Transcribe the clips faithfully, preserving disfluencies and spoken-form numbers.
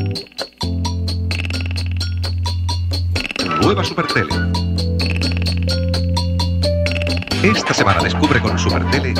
Nueva Supertele. Esta semana descubre con Supertele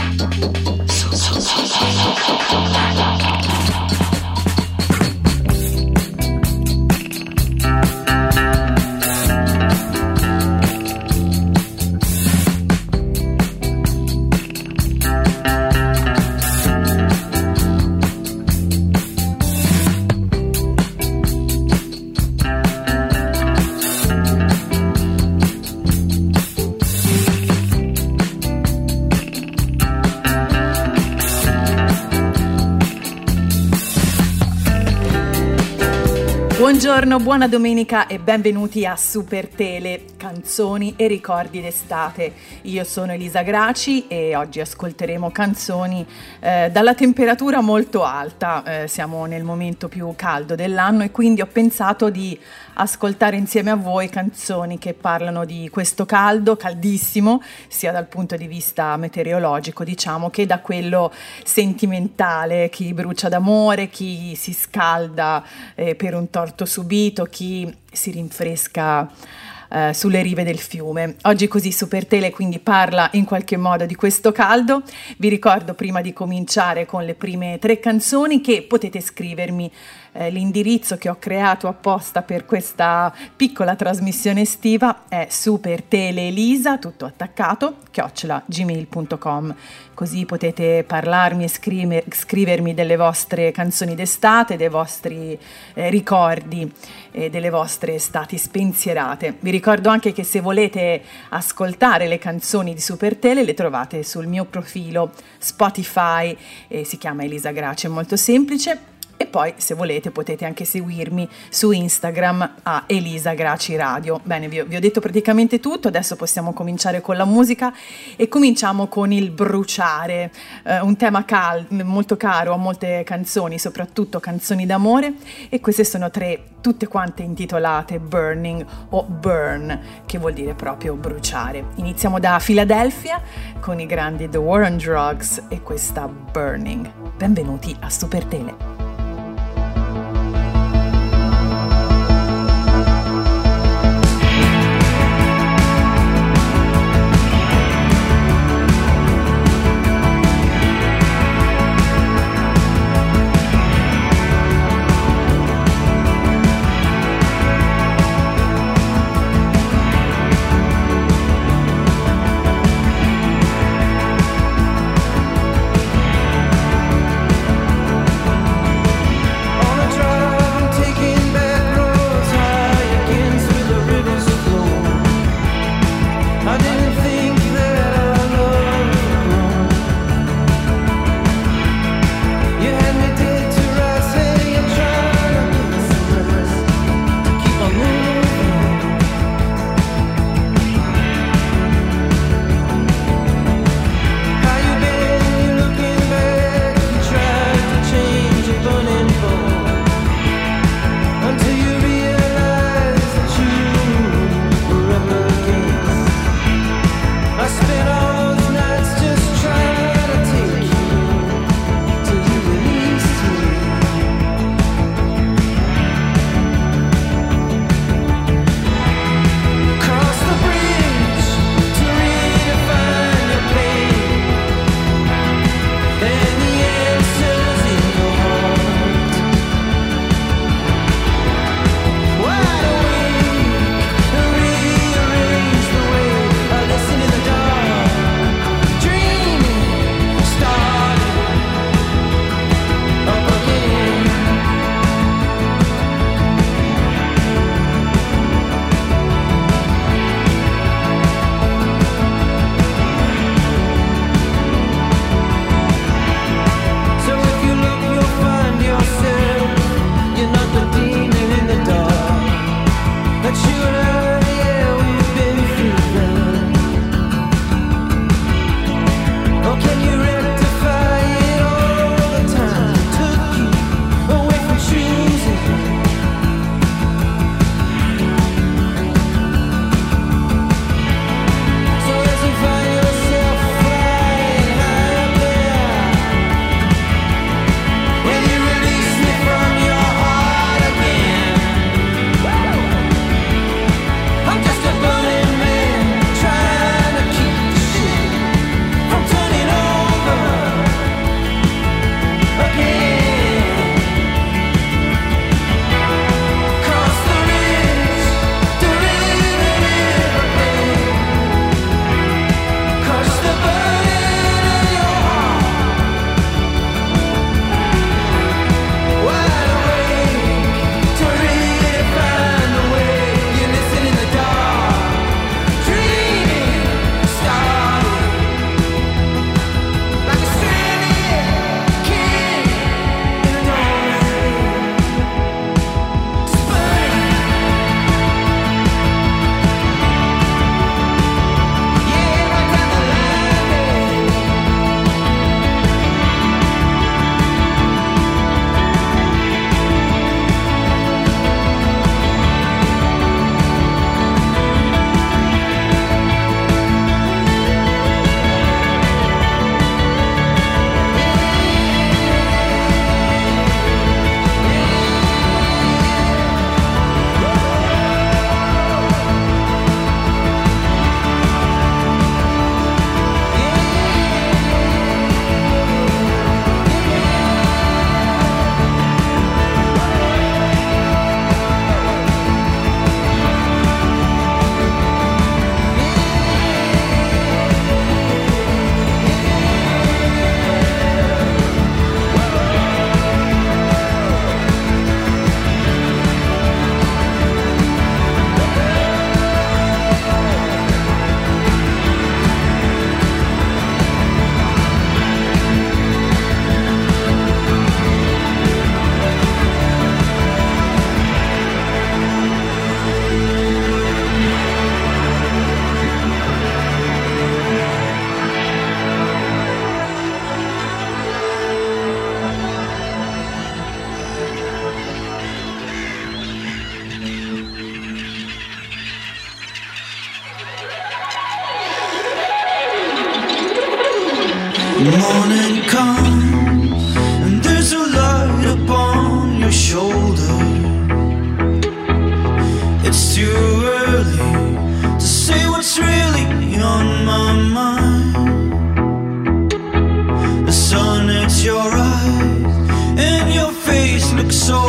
Buongiorno, buona domenica e benvenuti a Supertele, canzoni e ricordi d'estate. Io sono Elisa Graci e oggi ascolteremo canzoni eh, dalla temperatura molto alta. Eh, siamo nel momento più caldo dell'anno e quindi ho pensato di ascoltare insieme a voi canzoni che parlano di questo caldo, caldissimo, sia dal punto di vista meteorologico, diciamo, che da quello sentimentale, chi brucia d'amore, chi si scalda eh, per un torto subito, chi si rinfresca eh, sulle rive del fiume. Oggi così Supertele quindi parla in qualche modo di questo caldo. Vi ricordo prima di cominciare con le prime tre canzoni che potete scrivermi Eh, l'indirizzo che ho creato apposta per questa piccola trasmissione estiva è superteleelisa, tutto attaccato, chiocciola gmail punto com, così potete parlarmi e scrive, scrivermi delle vostre canzoni d'estate, dei vostri eh, ricordi e delle vostre estati spensierate. Vi ricordo anche che se volete ascoltare le canzoni di Supertele le trovate sul mio profilo Spotify, eh, si chiama Elisa Graci, è molto semplice. E poi, se volete, potete anche seguirmi su Instagram a Elisa Graci Radio. Bene, vi ho, vi ho detto praticamente tutto, adesso possiamo cominciare con la musica e cominciamo con il bruciare, eh, un tema cal- molto caro a molte canzoni, soprattutto canzoni d'amore, e queste sono tre, tutte quante intitolate Burning o Burn, che vuol dire proprio bruciare. Iniziamo da Philadelphia con i grandi The War on Drugs e questa Burning. Benvenuti a Supertele.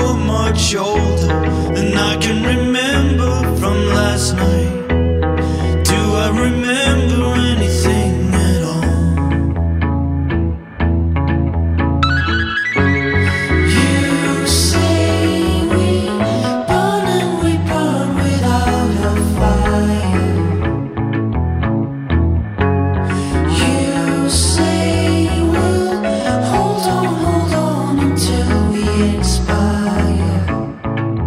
so much older than I can remember from last night. Do I remember anything at all? You say we burn and we burn without a fire. You say we'll hold on, hold on until we expire.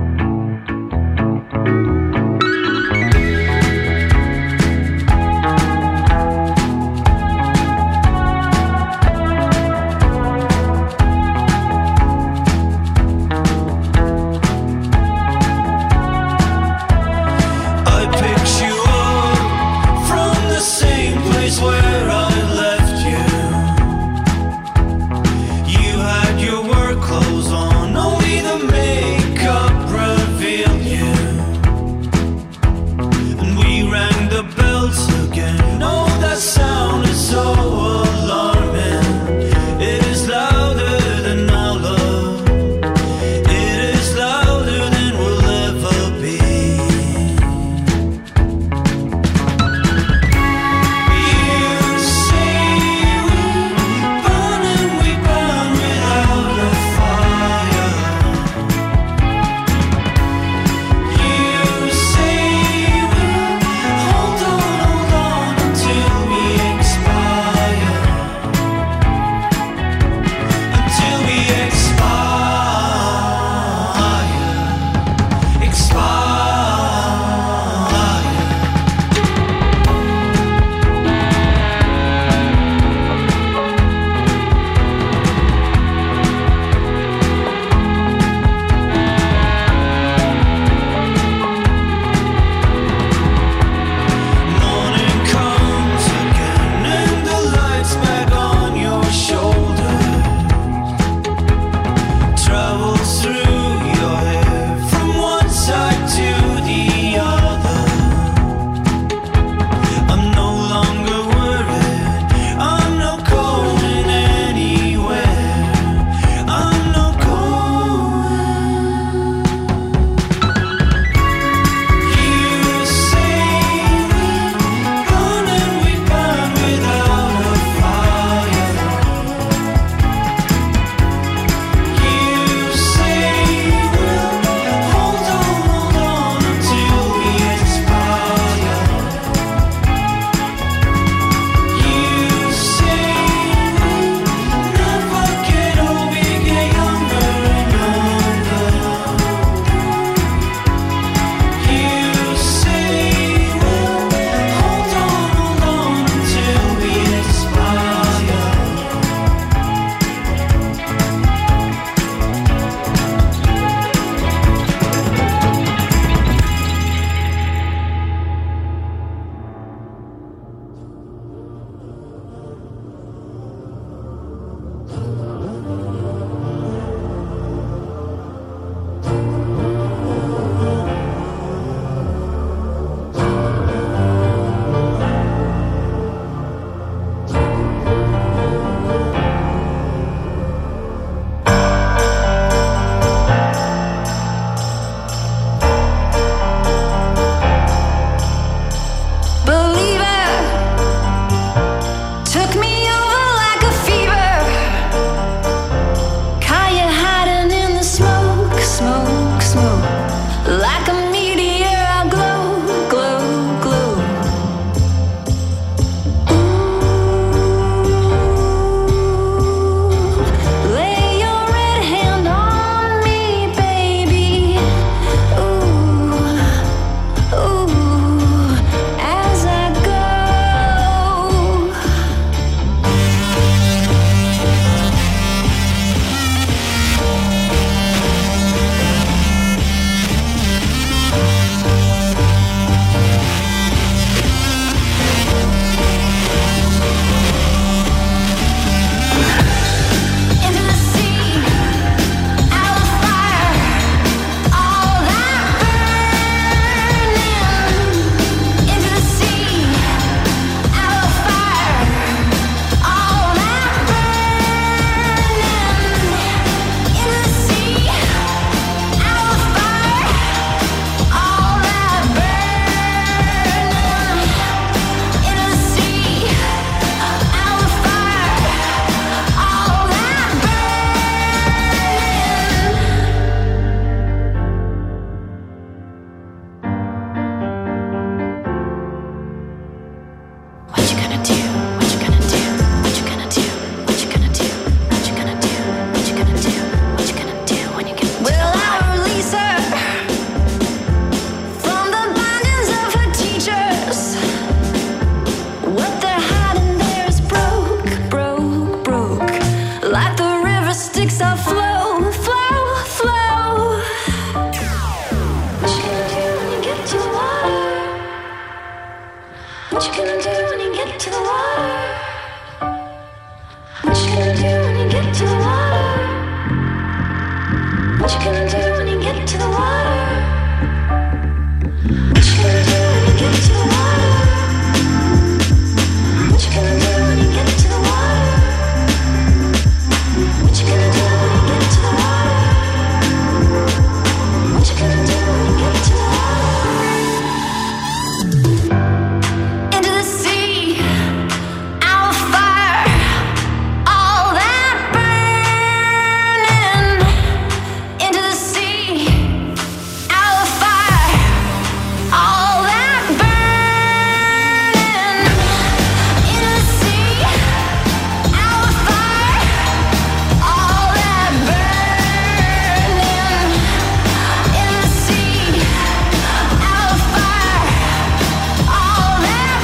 to the water? What you gonna do when you get to the water? What you gonna do when you get to the water? What you gonna do when you get to the water? What you gonna do when you get to the water? What you gonna do when you get to the water? What you gonna do when you get to the water? Into the sea, out of fire, all that burning. Into the sea, out of fire, all that burning. Into the sea, out of fire, all that burning. Into the sea, out of fire, all that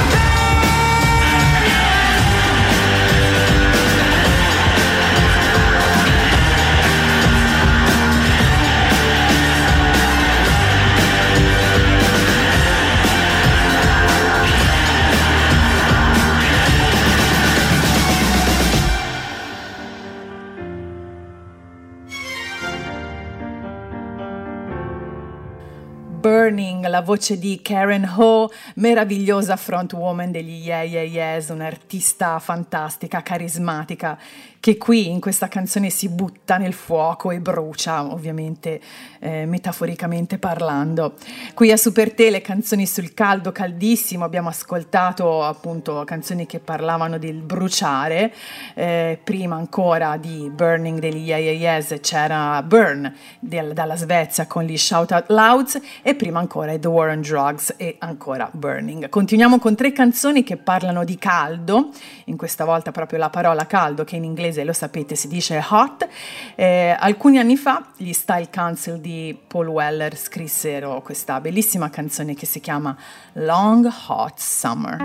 Burning, la voce di Karen Ho, meravigliosa frontwoman degli Yeah Yeah Yeahs, un'artista fantastica, carismatica, che qui in questa canzone si butta nel fuoco e brucia, ovviamente eh, metaforicamente parlando. Qui a Supertele canzoni sul caldo, caldissimo, abbiamo ascoltato appunto canzoni che parlavano del bruciare, eh, prima ancora di Burning degli Yeah Yeah Yeahs c'era Burn del, dalla Svezia con gli Shout Out Louds, e prima ancora The War on Drugs e ancora Burning. Continuiamo con tre canzoni che parlano di caldo, in questa volta proprio la parola caldo, che in inglese lo sapete si dice hot. Eh, alcuni anni fa gli Style Council di Paul Weller scrissero questa bellissima canzone che si chiama Long Hot Summer.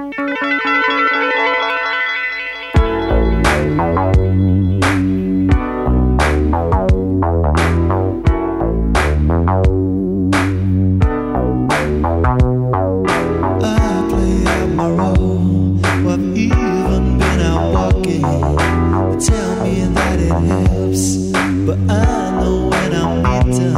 Tell me that it helps, but I know when I'm beaten.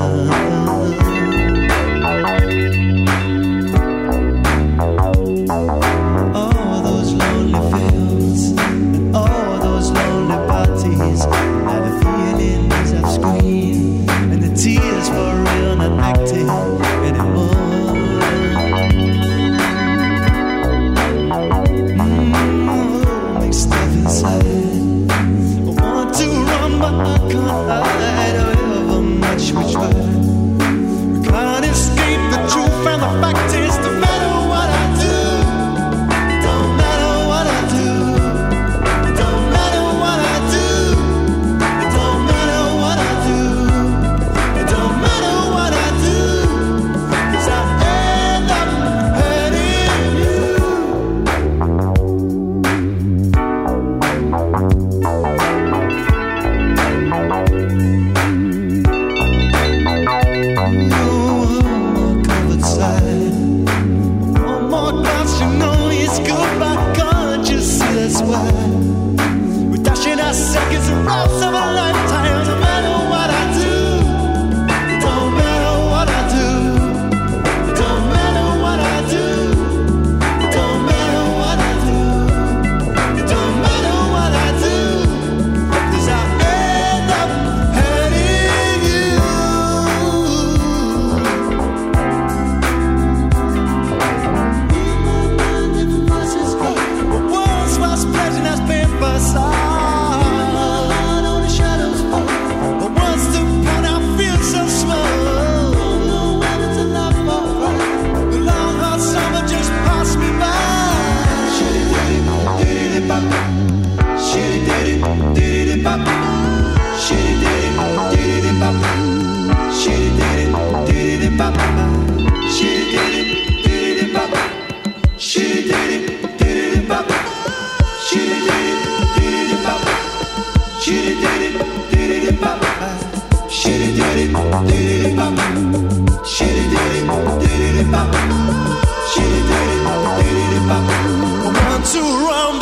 All those lonely fields and all those lonely parties, now the feelings I've screamed and the tears for real not acting anymore. Mm, mixed stuff inside. To run, but I can't hide however much we try. We can't escape the truth, and the fact is, no matter what I do, it don't matter what I do, it don't matter what I do, it don't matter what I do, it don't matter what I do, 'cause I end up hurting you. Seconds and rounds of a lifetime. No matter what I do, it don't matter what I do, it don't matter what I do, it don't matter what I do, it don't matter what I do, 'cause I end up hurting you. Different voices go, but once was pleasure has been for side. One, two, run.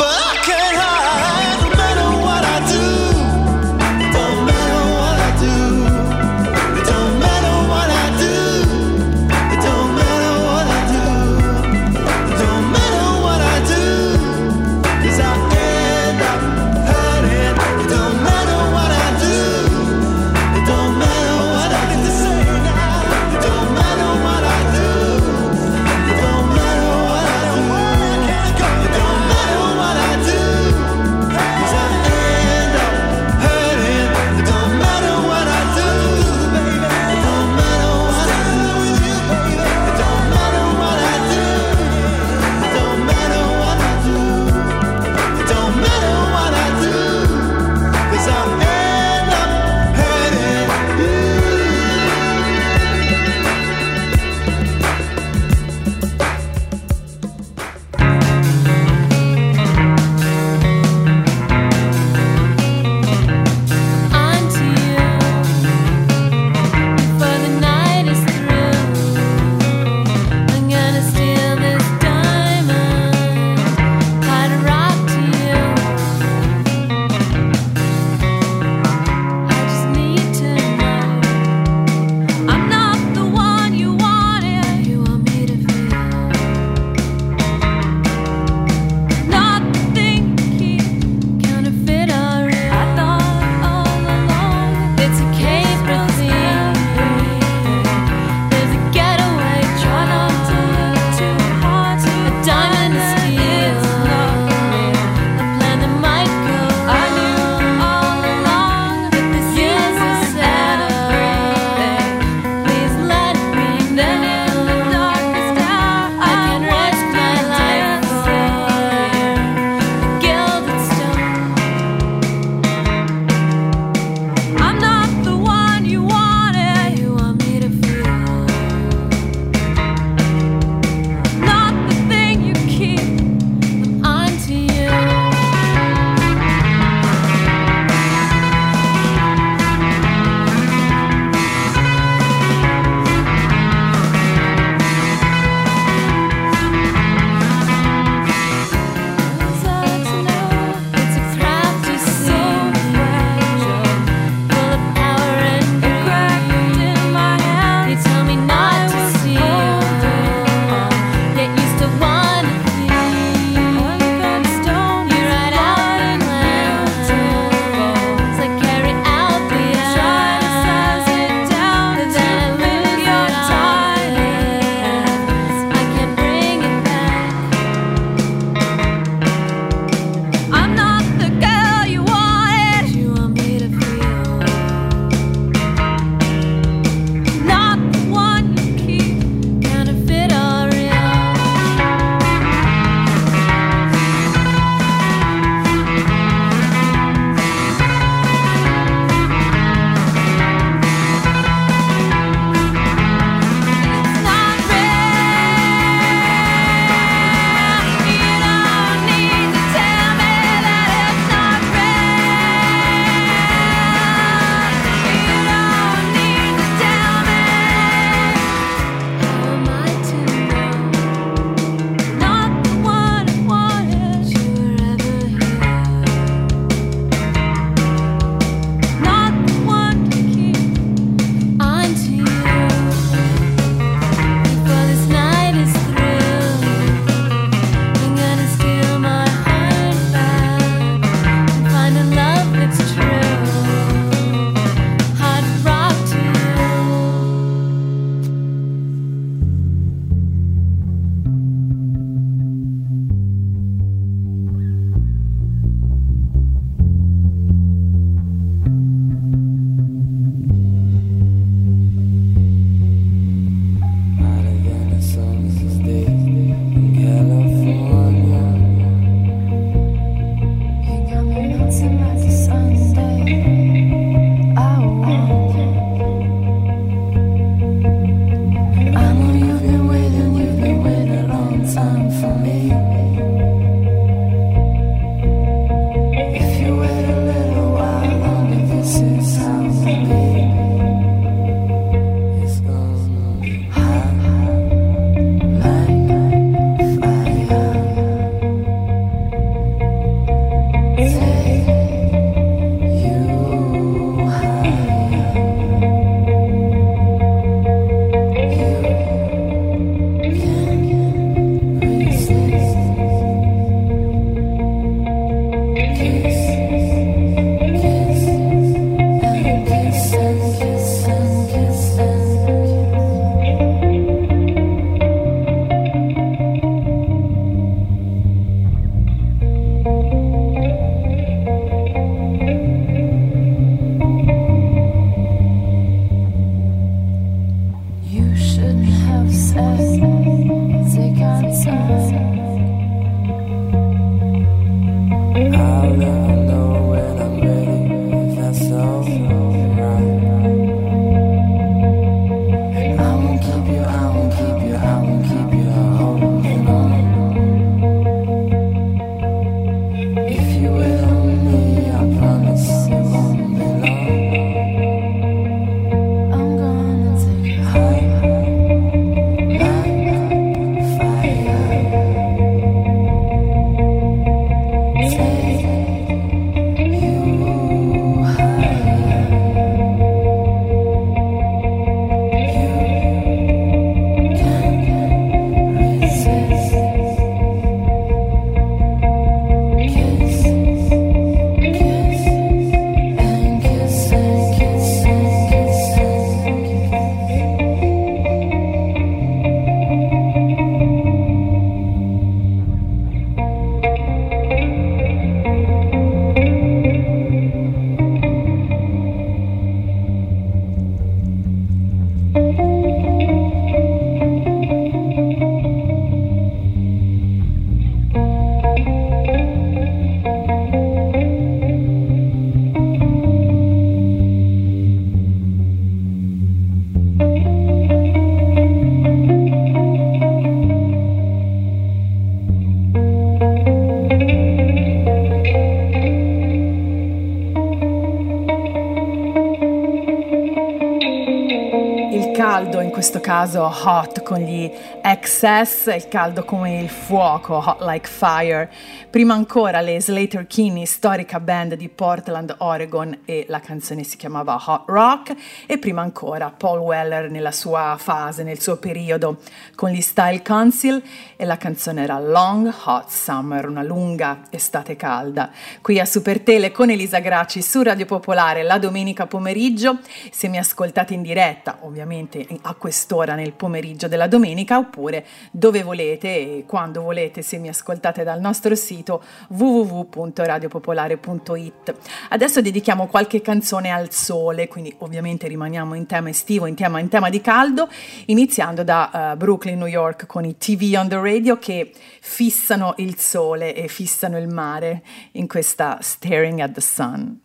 in questo caso Hot con gli X S, il caldo come il fuoco, Hot Like Fire. Prima ancora le Slater Kinney, storica band di Portland, Oregon, e la canzone si chiamava Hot Rock. E prima ancora Paul Weller nella sua fase, nel suo periodo, con gli Style Council, e la canzone era Long Hot Summer, una lunga estate calda. Qui a Supertele con Elisa Gracci su Radio Popolare la domenica pomeriggio. Se mi ascoltate in diretta, ovviamente a quest'ora nel pomeriggio della domenica, oppure dove volete e quando volete se mi ascoltate dal nostro sito w w w punto radio popolare punto i t. Adesso dedichiamo qualche canzone al sole, quindi ovviamente rimaniamo in tema estivo, in tema, in tema di caldo, iniziando da uh, Brooklyn, New York, con i T V on the Radio che fissano il sole e fissano il mare in questa Staring at the Sun.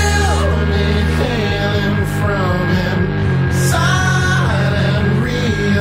Heal me hailing from inside and real.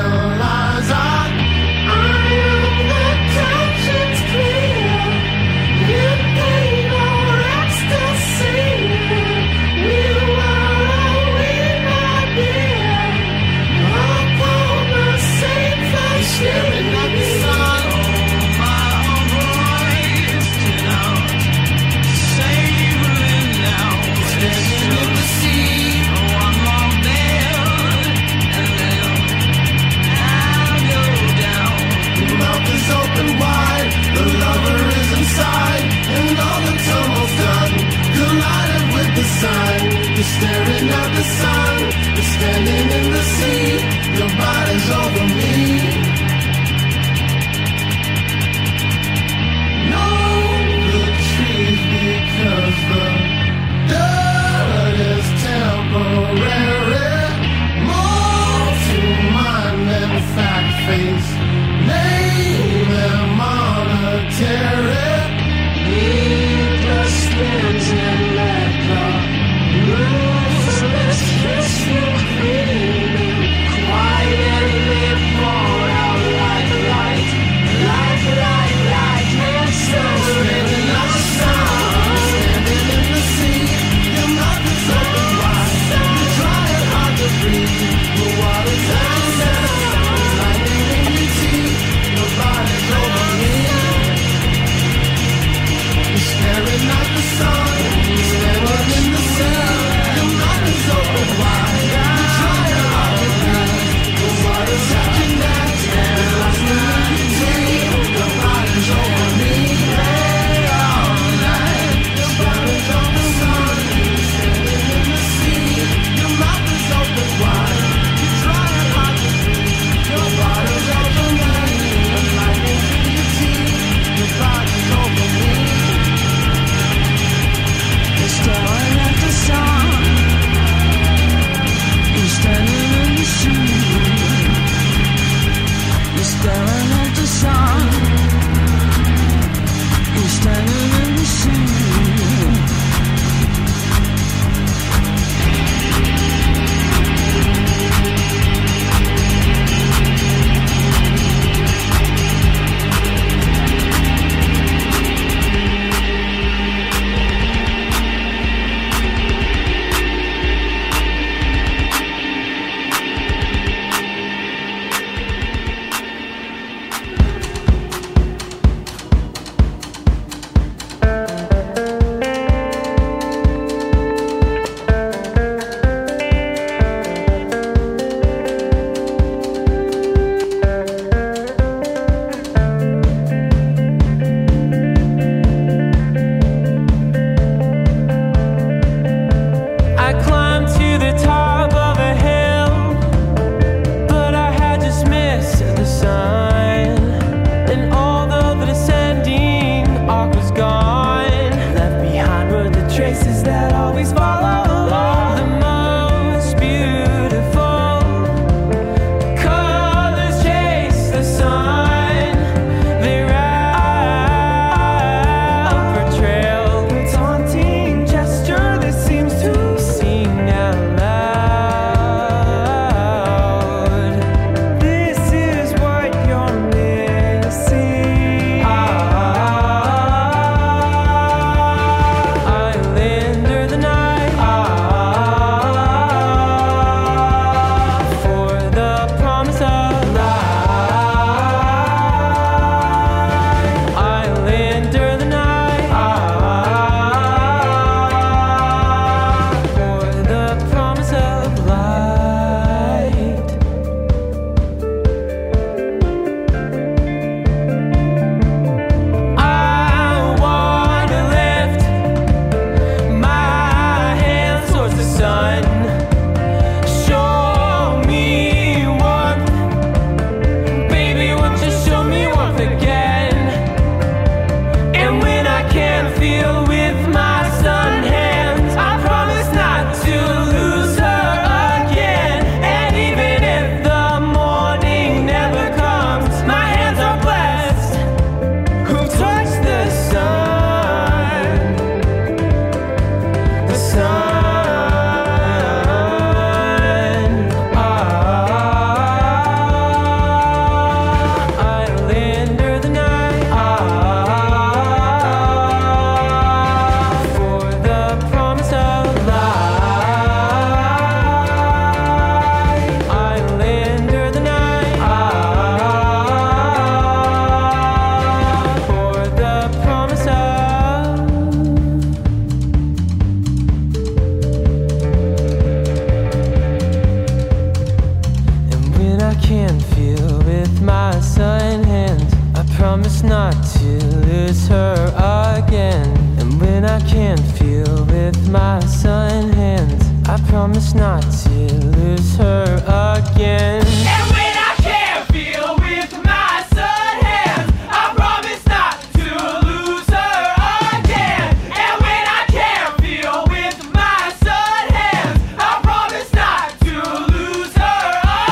I can't feel with my sun hands, I promise not to lose her again. And when I can't feel with my sun hands, I promise not to lose her again. And when I can't feel with my sun hands, I promise not to lose her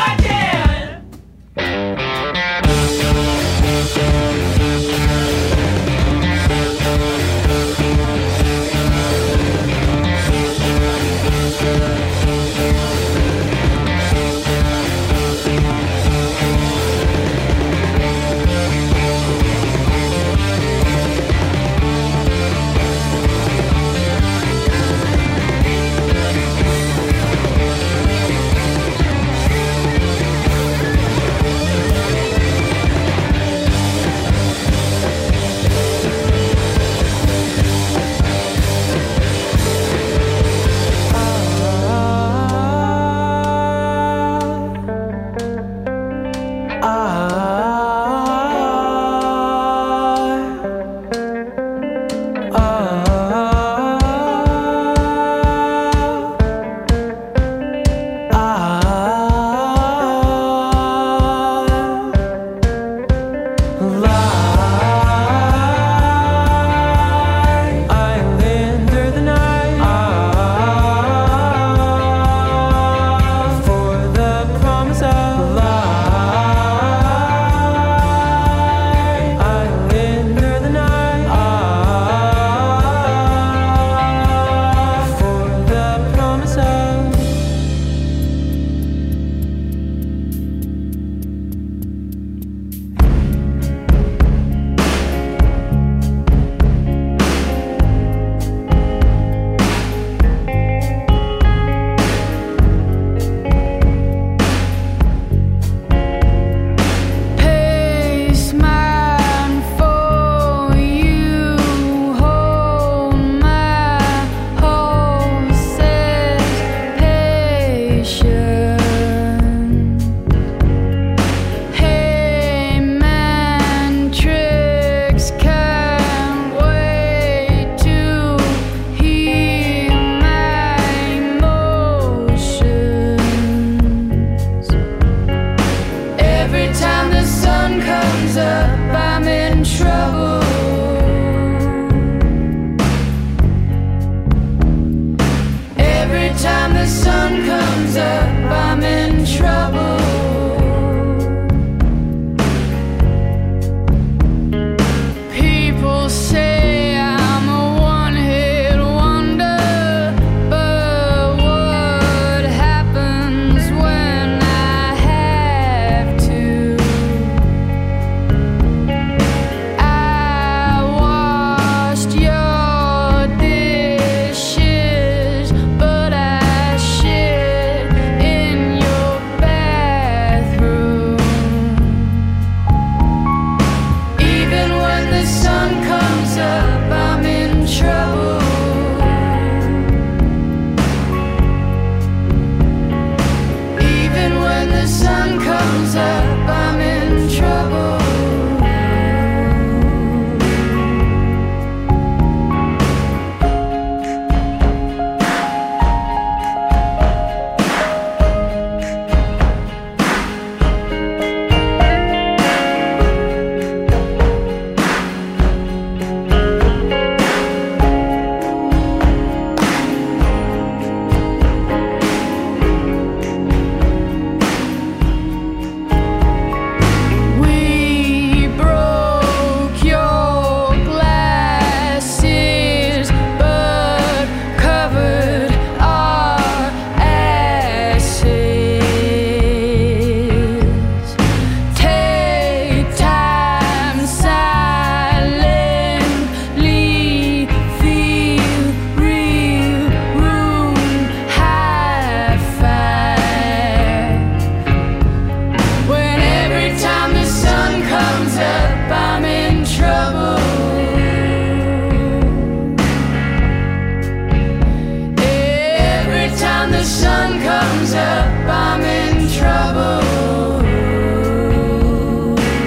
again.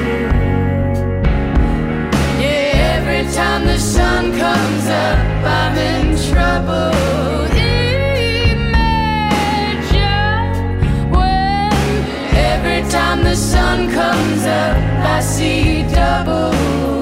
time the sun comes up, I'm trouble. Imagine when every time the sun comes up, I see double.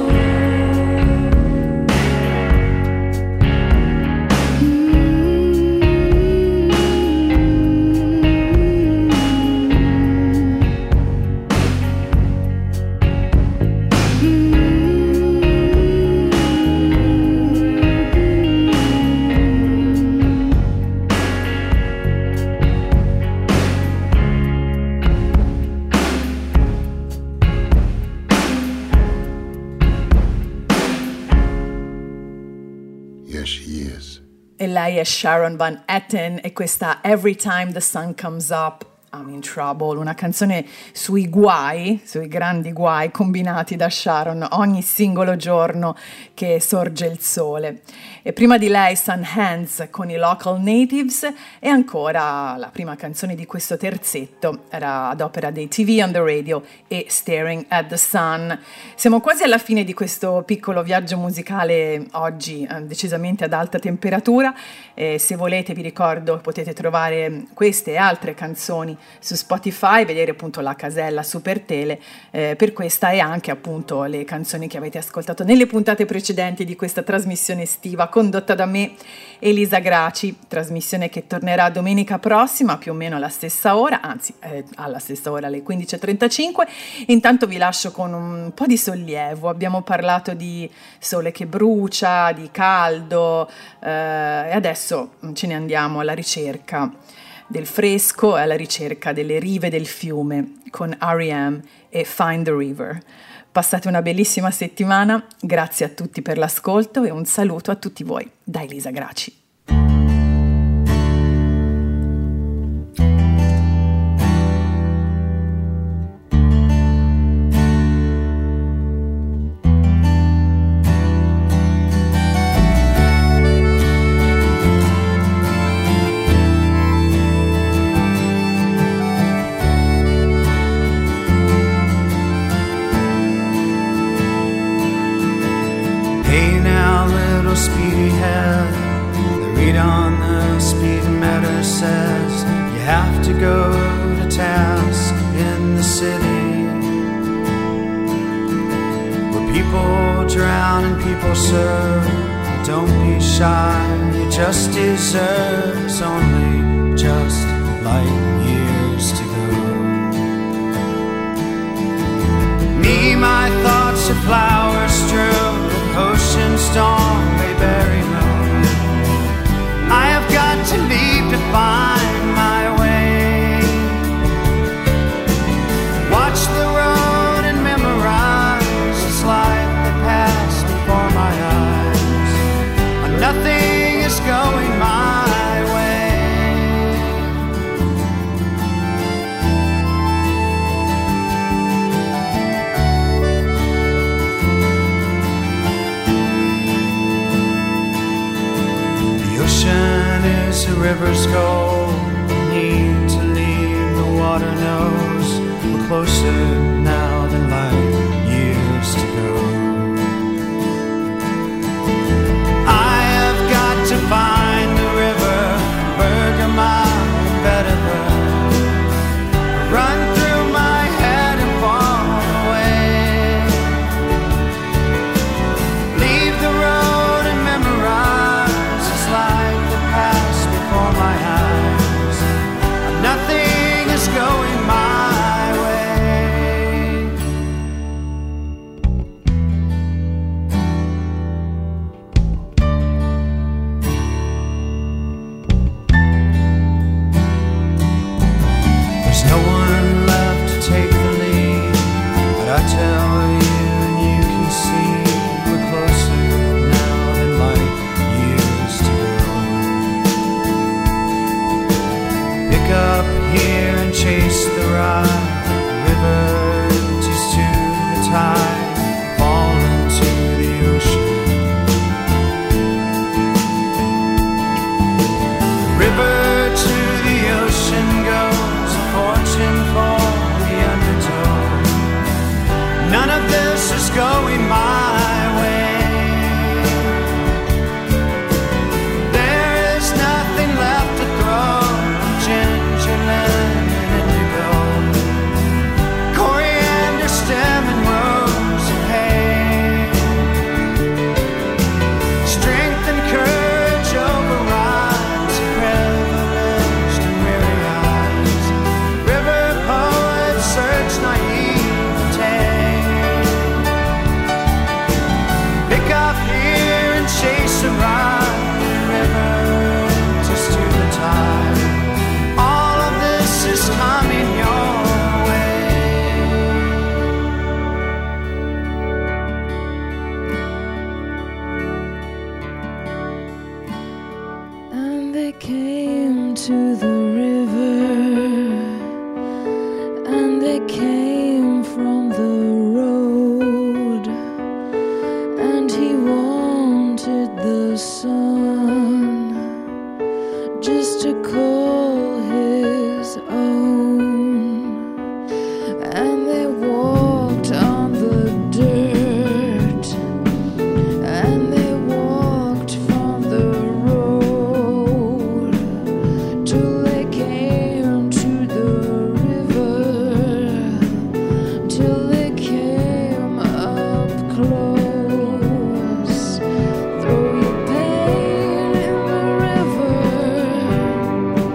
E lei è Sharon Van Etten e questa Every Time the Sun Comes Up, I'm in Trouble, una canzone sui guai, sui grandi guai combinati da Sharon ogni singolo giorno che sorge il sole. E prima di lei Sun Hands con i Local Natives e ancora la prima canzone di questo terzetto era ad opera dei T V on the Radio e Staring at the Sun. Siamo quasi alla fine di questo piccolo viaggio musicale oggi eh, decisamente ad alta temperatura. E se volete vi ricordo potete trovare queste e altre canzoni su Spotify, vedere appunto la casella Super Tele eh, per questa e anche appunto le canzoni che avete ascoltato nelle puntate precedenti di questa trasmissione estiva condotta da me, Elisa Graci, trasmissione che tornerà domenica prossima più o meno alla stessa ora, anzi eh, alla stessa ora alle quindici e trentacinque. Intanto vi lascio con un po' di sollievo. Abbiamo parlato di sole che brucia, di caldo eh, e adesso ce ne andiamo alla ricerca del fresco e alla ricerca delle rive del fiume con R E M e Find the River. Passate una bellissima settimana, grazie a tutti per l'ascolto e un saluto a tutti voi da Elisa Graci. Speedy head, the read on the speedometer says you have to go to task in the city where people drown and people serve. Don't be shy, you just deserve it's only just light years to go. Me, my thoughts are flowers strewn, ocean storm they bury low. I have got to leave to find my way. Watch the road and memorize this life that passed before my eyes. Nothing is going my way. Ocean is a river's goal. Need to leave, the water knows we're closer now than light years to go. I have got to find the river, Bergamot, Vetiver, run through my head and fall away. Leave the road and memorize this life that passed before my eyes. Nothing is going my way. came to the river, and they came from the road, and he wanted the sun just to call his own, and they walked on the dirt, and they walked from the road till they came to the river, till they came up close. Throw your pain in the river,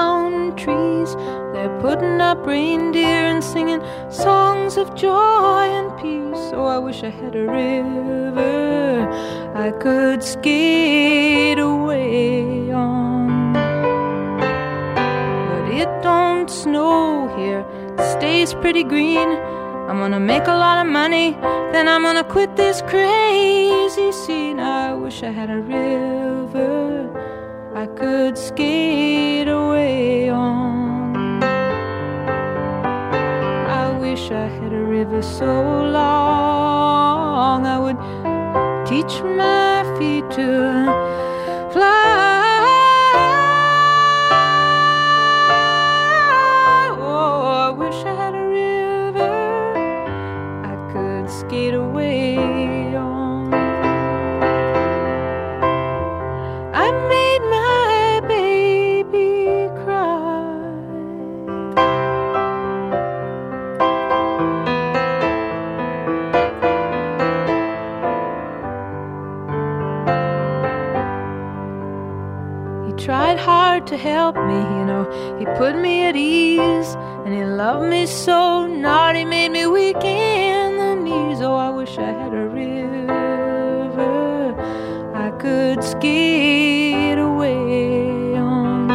down trees. They're putting up reindeer and singing songs of joy and peace. Oh, I wish I had a river I could skate away on. But it don't snow here, it stays pretty green. I'm gonna make a lot of money, then I'm gonna quit this crazy scene. I wish I had a river I could skate away on. I wish I had a river so long I would teach my feet to fly. Oh, I wish I had a river I could skate away on. I made my baby cry. He tried hard to help me, you know. He put me at ease, and he loved me so. Not he made me weak in the knees. Oh, I wish I had a river I could skate away on.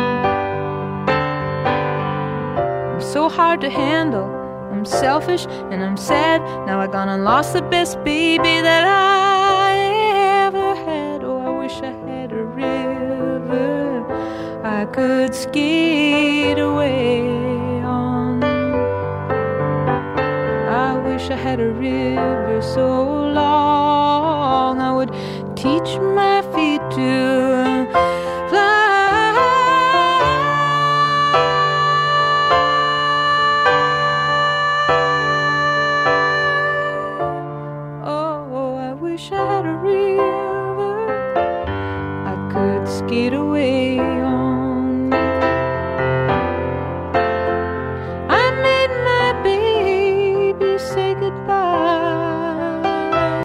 I'm so hard to handle, I'm selfish and I'm sad. Now I gone and lost the best baby that I ever had. Oh, I wish I had a river I could skate away on. I wish I had a river so long I would teach my feet to